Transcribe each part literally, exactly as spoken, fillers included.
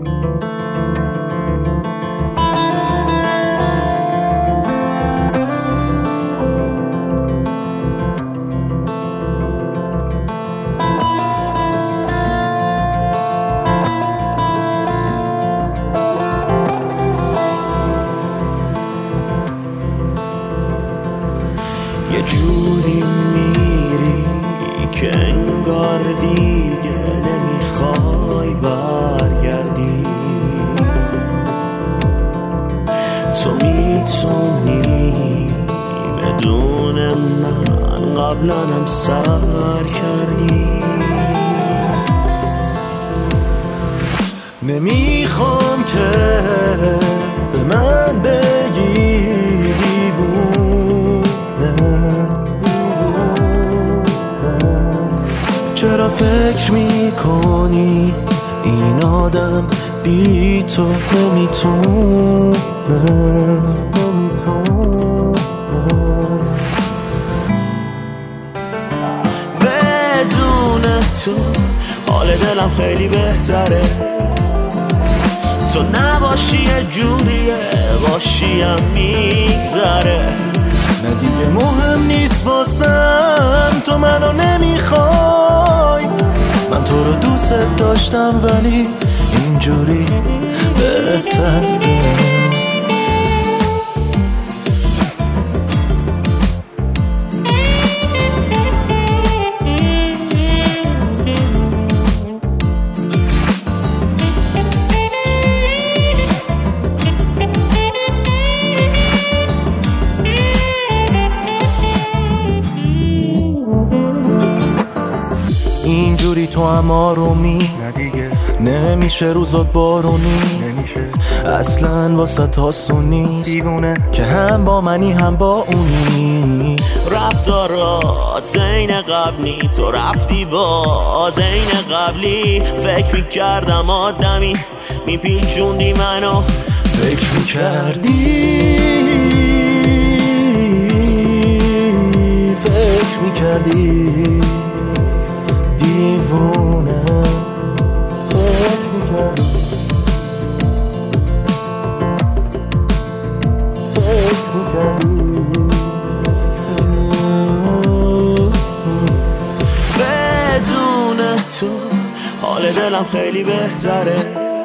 یه جوری میری که انگار دیگه نمیخوای برگردی. تو میتونی بدون من قبلنم سر کردی. نمیخوام که به من بگی چرا فکر میکنی این آدم بی تو نمیتونه. بدون تو حال دلم خیلی بهتره. تو نباشی یه جوریه، باشیم میگذره. نه دیگه مهم نیست واسم تو منو نمیخوای. من تو رو دوست داشتم ولی اینجوری بهتره. اینجوری تو هم آرومی نمیشه، روزات بارونی اصلا واسه تاسونی که هم با منی هم با اونی. رفتارات زین قبلی، تو رفتی با زین قبلی. فکر میکردم آدمی میپیچوندی منو، فکر میکردی فکر میکردی دیوونه. فکر میکردی فکر میکردی بدون تو حال دلم خیلی بهتره.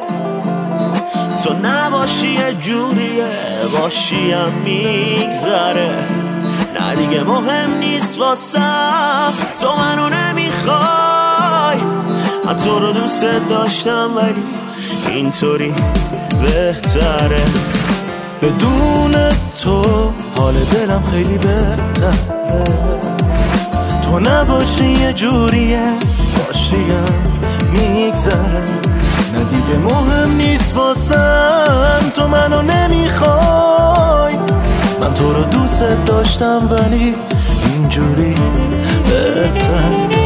تو نباشی یه جوریه، باشیم میگذره. نه دیگه مهم نیست واسم تو منو نمیخوای. من تو رو دوست داشتم ولی اینطوری بهتره. بدون تو حال دلم خیلی بهتره. تو نباشی یه جوریه، باشیم میگذره. نه دیگه مهم نیست واسم تو منو نمیخوای. من تو رو دوست داشتم ولی اینجوری بهتره.